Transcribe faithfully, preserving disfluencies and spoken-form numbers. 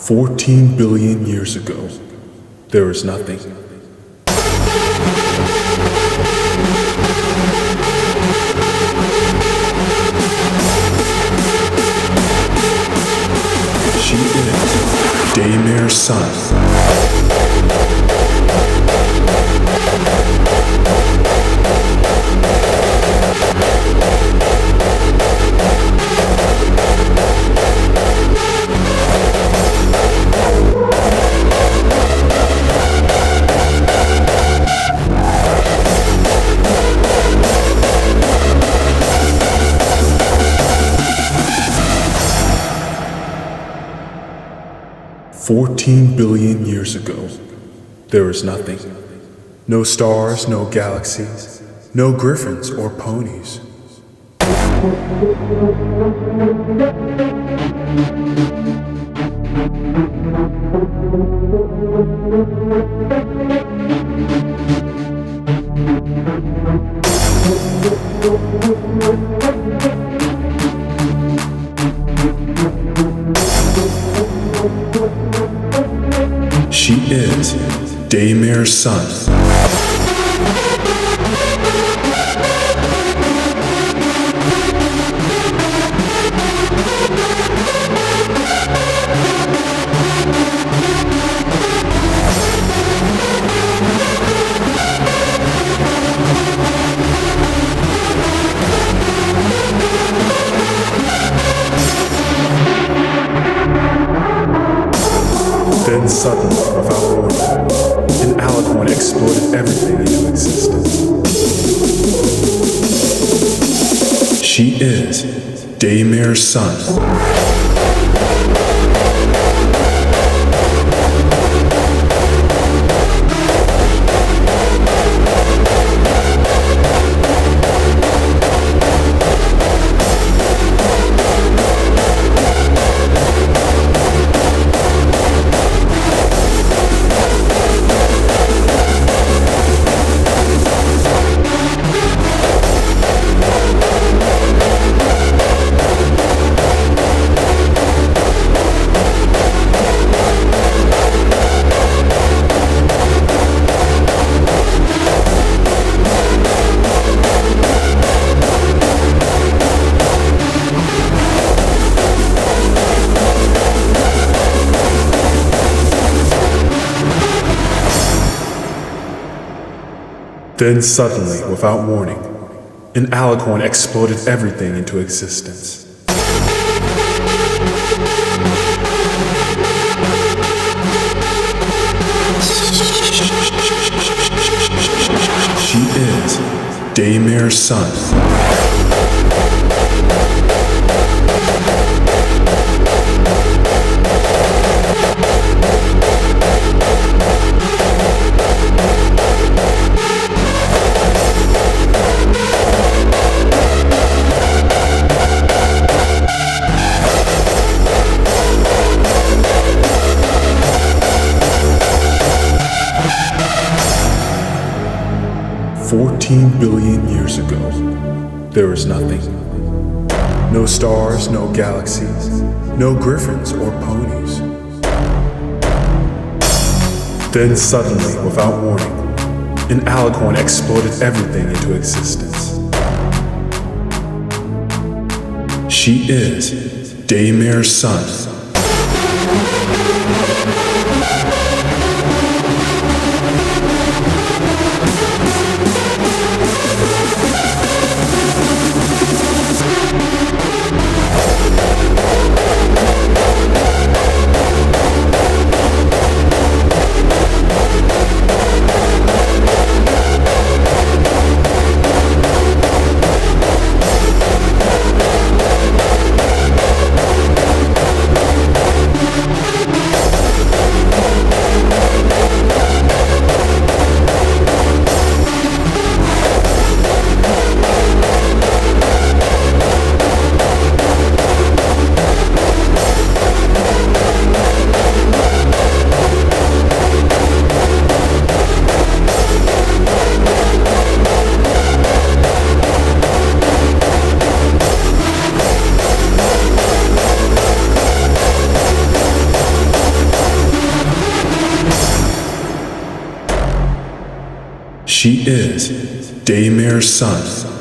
Fourteen billion years ago, there was nothing. She is Daymare's son. Fourteen billion years ago, there was nothing. No stars, no galaxies, no griffins or ponies. She is Daymare's son. Then suddenly, without warning, an alicorn exploded everything into existence. She is Daymare's son. Then suddenly, without warning, an alicorn exploded everything into existence. She is Daymare's son. Fourteen billion years ago, there was nothing. No stars, no galaxies, no griffins or ponies. Then suddenly, without warning, an alicorn exploded everything into existence. She is Daymare's son. She is Daymare's son.